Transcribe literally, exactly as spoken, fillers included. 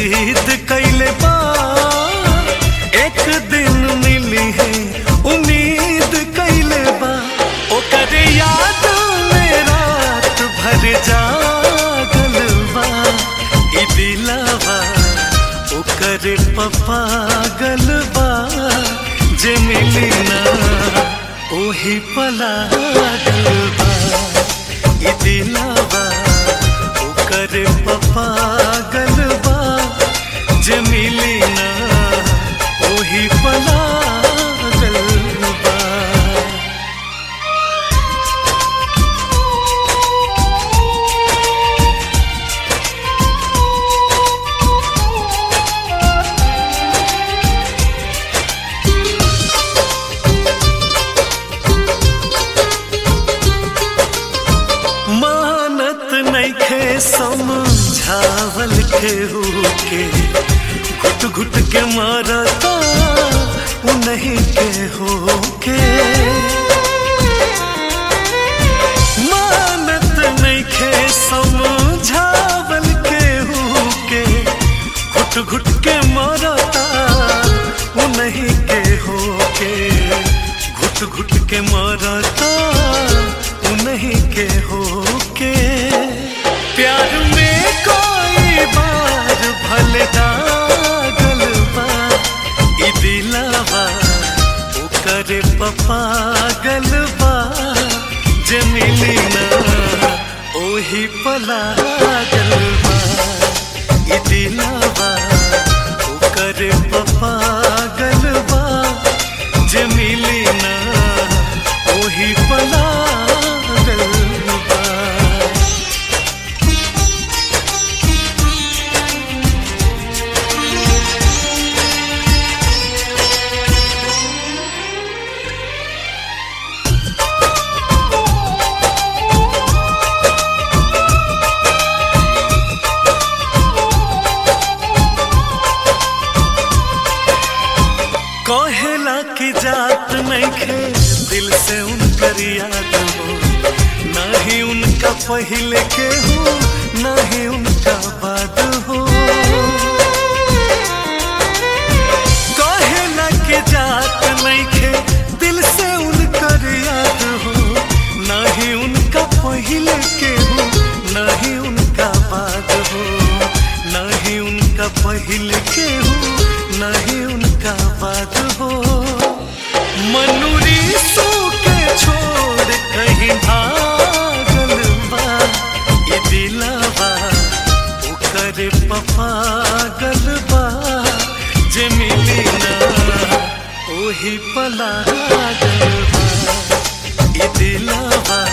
जिद कैले बा एक दिन मिली है उम्मीद कैले बा ओकर याद में रात भर जागल बा ई दिलवा ओकर पागल बा जे मिली ना ओही पलागल बा ई दिलवा ओकर पागल बा जे मिली ना ओही पलागल बा। नइखे समझावल केहू के घुट घुट के मारता उ नहीं केहू के मानत नइखे समझावल केहू के घुट घुट के मारता उ नहीं केहू के घुट घुट के मारता उ नहीं केहू के प्यार में कोई बार भले दागल बा ई दिलवा ओकर पागल बा जे मिली ना ओही पलागल बा ई दिलवा ओकर पागल बा जे मिली ना ओही पलागल बा। कहेला की जात नइखे दिल से उनकर याद हो नहीं उनका पहले के हो नहीं उनका बाद हो कहेला की जात नइखे दिल से उनकर याद हो नहीं उनका पहले के हो नहीं उनका बाद हो नहीं उनका पहले के हो नहीं उनका बात हो मनुरी सो के छोड़ कहीं भागल बा ई दिलवा ओकर पागल बा जे मिली ना ओही पलागल बा ई दिलवा